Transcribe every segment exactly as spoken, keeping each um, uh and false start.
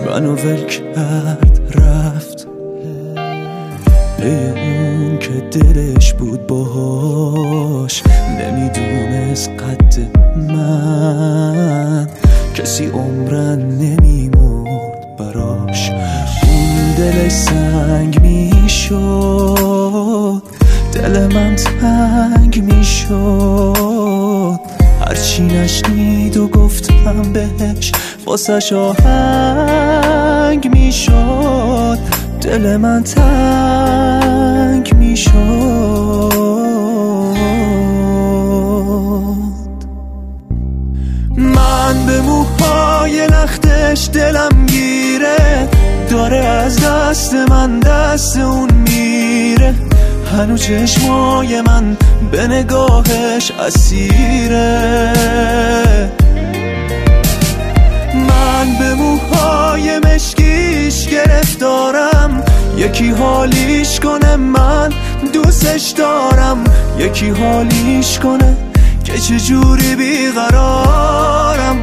منو ول کرد رفت پی اون که دلش بود باهاش، نمیدونست قد من کسی عمرن نمیمرد براش. اون دلش سنگ میشد، دل من تنگ میشد، هرچی نشنید و گفتم بهش واسش آهنگ میشد، دل من تنگ میشد. من به موهای لختش دلم گیره، داره از دست من دست اون میره، هنو چشمای من به نگاهش اسیره. من به موهای مشکیش گرفتارم، یکی حالیش کنه من دوستش دارم، یکی حالیش کنه که چجوری بیقرارم.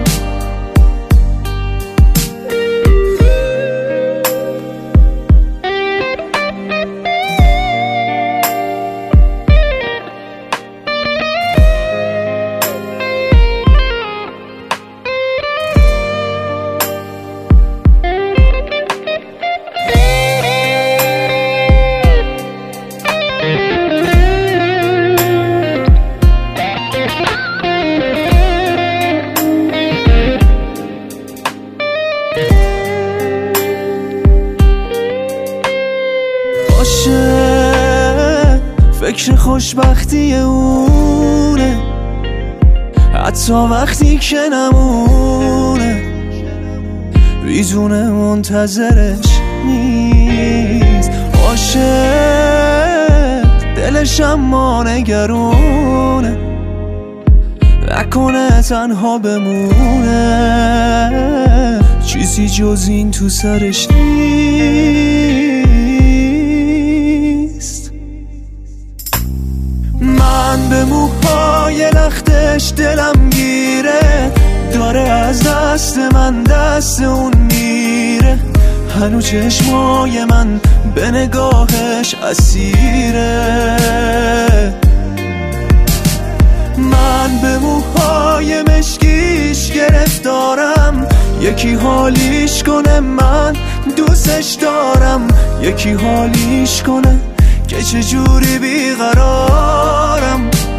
فکر خوشبختی اونه حتی وقتی که نمونه، ویزونه منتظرش نیست. عاشق دلش اما نگرونه، نکنه تنها بمونه، چیزی جز این تو سرش نیست. من به موهای لختش دلم گیره، داره از دست من دست اون میره، هنو چشمای من به نگاهش اسیره. من به موهای مشکیش گرفتارم، یکی حالیش کنه من دوستش دارم، یکی حالیش کنه که چجوری بیقرارم.